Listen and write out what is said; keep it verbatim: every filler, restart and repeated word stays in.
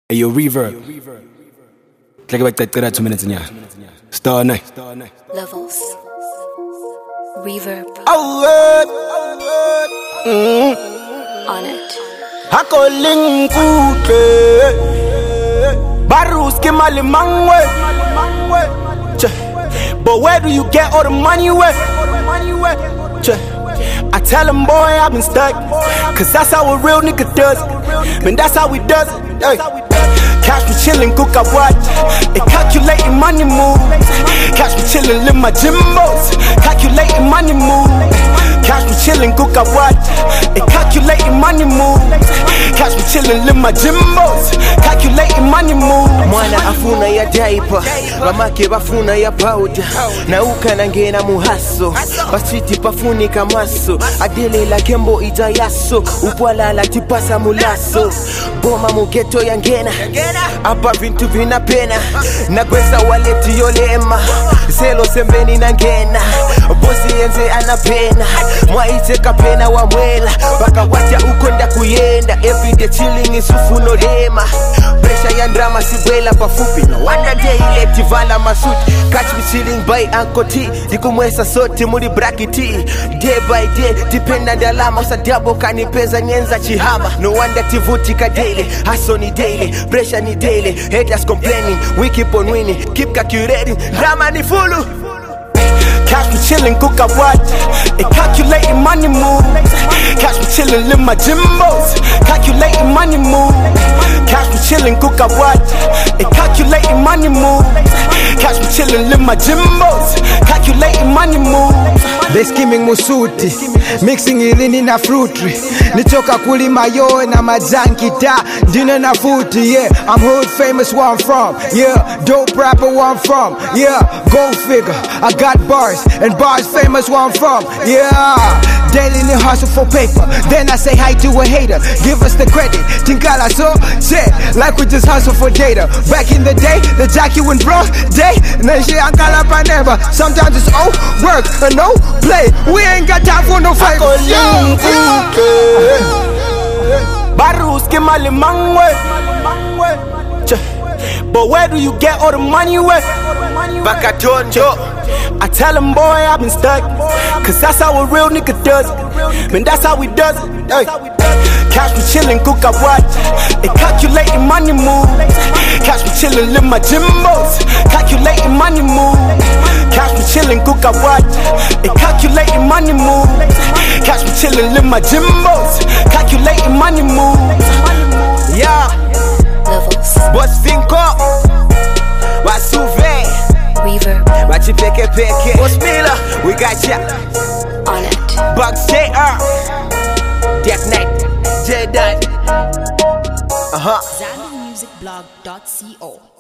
Hey, yo, reverb. Klik back that thirty two minutes in ya. Star night. Levels. Reverb. Oh, word. Mm. On it. Hako linkuke. Baruski mali mangwe. Che. But where do you get all the money with? Che. I tell them, boy, I've been stuck. Cause that's how a real nigga does it. Man, that's how we does it. Hey. Catch me chillin', cook I watch. And calculating money moves. Catch me chillin', live my Jimbos. Calculating money moves. Catch me chillin', cook I watch. And calculating money moves. Catch me chillin', live my Jimbos. Calculating money moves. Mwana afuna ya diaper, mamake bafuna ya powder. Na uka nangena muhaso, basiti pafuni kamaso. Adele la kembo ijayaso, upwala la tipasa mulaso. Boma mugeto yangena, apa vintu vina pena. Nagwesa waleti yolema, selo sembeni nangena. Bosi yenze anapena, mwaite kapena wa mwela. Baka wacha ukonda kuyenda, everyday chilling isufuno rema. Pressure ya drama sibwela pafupi, no wonder day ile tivala masuti. Catch me chilling by Uncle T, dikumwesa sote muri bracketi. Day by day, dependa dalama, usadabo kanipeza nyenza chihama. No wonder tivuti ka daily, hustle ni daily, pressure ni daily. Haters complaining, we keep on winning, keep calculating, drama ni fulu. Catch me chillin', cook I watch. And calculating money moves. Catch me chillin', live my Jimbos. Calculating money moves. Catch me chillin', cook I watch. And calculating money moves. Catch me chillin', live my Jimbos. Calculating money moves. They skimming musuti, mixing ilini na fruitry. Nitoka kulima yo na majani ta, dina na futi, yeah. I'm hood famous where I'm from, yeah. Dope rapper where I'm from, yeah. Go figure, I got bars, and bars famous where I'm from, yeah. Daily ni hustle for paper, then I say hi to a hater. Give us the credit, Tinkala so, shit, like we just hustle for data. Back in the day, the Jackie went bro, day, then she ankala pa never. Sometimes it's oh, work, and no play. We ain't got time for no fight. Baruski mali mangwe. But where do you get all the money with? Bakatonjo. I tell them, boy, I've been stuck. Cause that's how a real nigga does it. Man, that's how we does it. Hey. Catch me chillin', cook I watch. And calculating money moves. Catch me chillin', live my Jimbos. Calculating money moves. Catch me chillin', cook I watch. And calculating money moves. Catch me chillin', live my Jimbos. Calculating money moves. Yeah. Levels. Boss Finko. Wasuve. Reverb. Wachi peke peke. Boss Miller. We got ya. On it. Bugs J R. Death Night. J Dot. Uh huh. Zambian Music Blog dot co